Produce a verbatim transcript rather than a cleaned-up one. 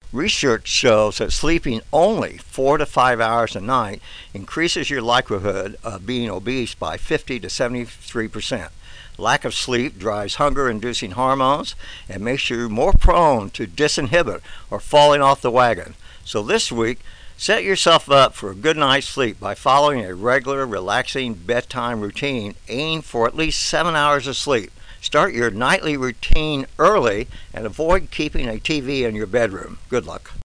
Research shows that sleeping only four to five hours a night increases your likelihood of being obese by fifty to seventy-three percent. Lack of sleep drives hunger-inducing hormones and makes you more prone to disinhibit or falling off the wagon. So this week, set yourself up for a good night's sleep by following a regular, relaxing bedtime routine. Aim for at least seven hours of sleep. Start your nightly routine early and avoid keeping a T V in your bedroom. Good luck.